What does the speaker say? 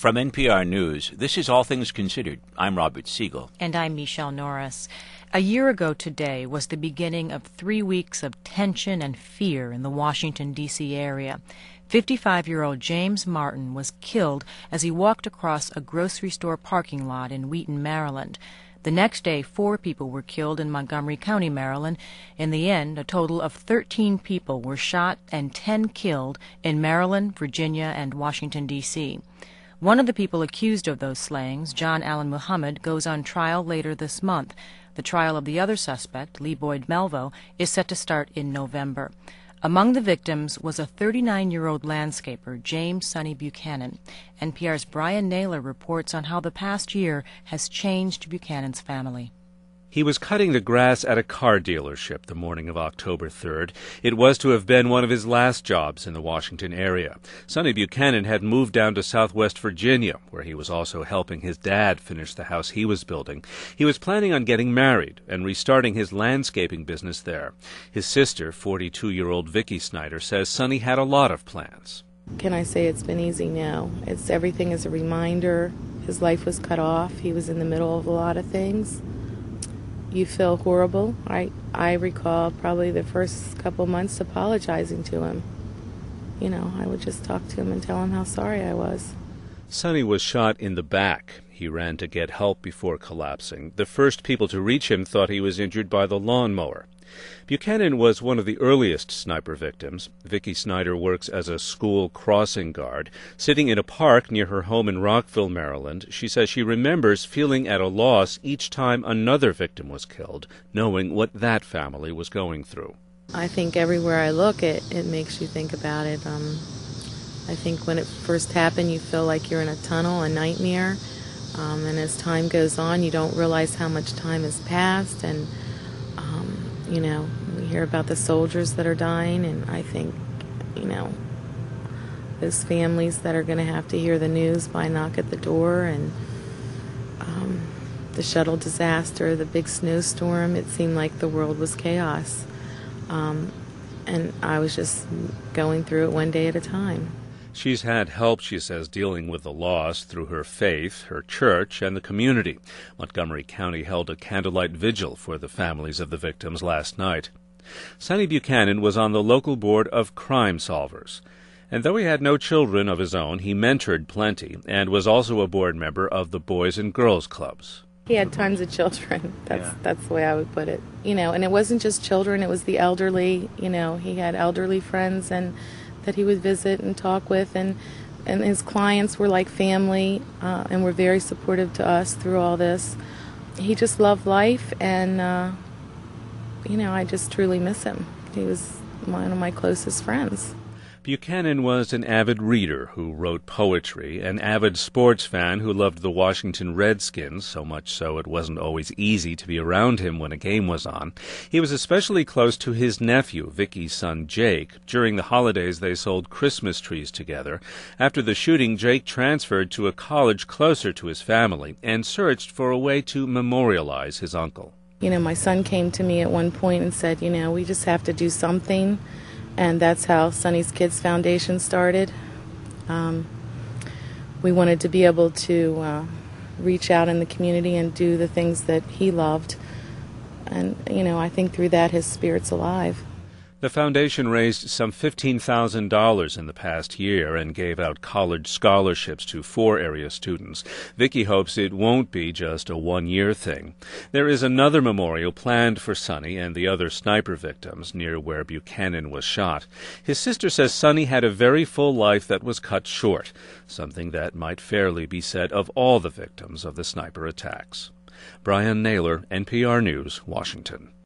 From NPR News, this is All Things Considered. I'm Robert Siegel. And I'm Michelle Norris. A year ago today was the beginning of 3 weeks of tension and fear in the Washington, D.C. area. 55-year-old James Martin was killed as he walked across a grocery store parking lot in Wheaton, Maryland. The next day, 4 people were killed in Montgomery County, Maryland. In the end, a total of 13 people were shot and 10 killed in Maryland, Virginia, and Washington, D.C. One of the people accused of those slayings, John Allen Muhammad, goes on trial later this month. The trial of the other suspect, Lee Boyd Melvo, is set to start in November. Among the victims was a 39-year-old landscaper, James Sonny Buchanan. NPR's Brian Naylor reports on how the past year has changed Buchanan's family. He was cutting the grass at a car dealership the morning of October 3rd. It was to have been one of his last jobs in the Washington area. Sonny Buchanan had moved down to Southwest Virginia, where he was also helping his dad finish the house he was building. He was planning on getting married and restarting his landscaping business there. His sister, 42-year-old Vicki Snyder, says Sonny had a lot of plans. Can I say it's been easy? No. Everything is a reminder. His life was cut off. He was in the middle of a lot of things. You feel horrible. I recall probably the first couple months apologizing to him. I would just talk to him and tell him how sorry I was. Sonny was shot in the back. He ran to get help before collapsing. The first people to reach him thought he was injured by the lawnmower. Buchanan was one of the earliest sniper victims. Vicki Snyder works as a school crossing guard. Sitting in a park near her home in Rockville, Maryland, she says she remembers feeling at a loss each time another victim was killed, knowing what that family was going through. I think everywhere I look, it makes you think about it. I think when it first happened, you feel like you're in a tunnel, a nightmare. And as time goes on, you don't realize how much time has passed. And we hear about the soldiers that are dying, and I think, those families that are going to have to hear the news by knock at the door, and the shuttle disaster, the big snowstorm, it seemed like the world was chaos. And I was just going through it one day at a time. She's had help, she says, dealing with the loss through her faith, her church, and the community. Montgomery County held a candlelight vigil for the families of the victims last night. Sonny Buchanan was on the local board of Crime Solvers. And though he had no children of his own, he mentored plenty and was also a board member of the Boys and Girls Clubs. He had tons of children. That's the way I would put it. And it wasn't just children, it was the elderly. He had elderly friends and that he would visit and talk with, and his clients were like family and were very supportive to us through all this. He just loved life, and I just truly miss him. He was one of my closest friends. Buchanan was an avid reader who wrote poetry, an avid sports fan who loved the Washington Redskins, so much so it wasn't always easy to be around him when a game was on. He was especially close to his nephew, Vicki's son Jake. During the holidays, they sold Christmas trees together. After the shooting, Jake transferred to a college closer to his family and searched for a way to memorialize his uncle. My son came to me at one point and said, we just have to do something. And that's how Sonny's Kids Foundation started. We wanted to be able to reach out in the community and do the things that he loved. And, I think through that his spirit's alive. The foundation raised some $15,000 in the past year and gave out college scholarships to 4 area students. Vicki hopes it won't be just a one-year thing. There is another memorial planned for Sonny and the other sniper victims near where Buchanan was shot. His sister says Sonny had a very full life that was cut short, something that might fairly be said of all the victims of the sniper attacks. Brian Naylor, NPR News, Washington.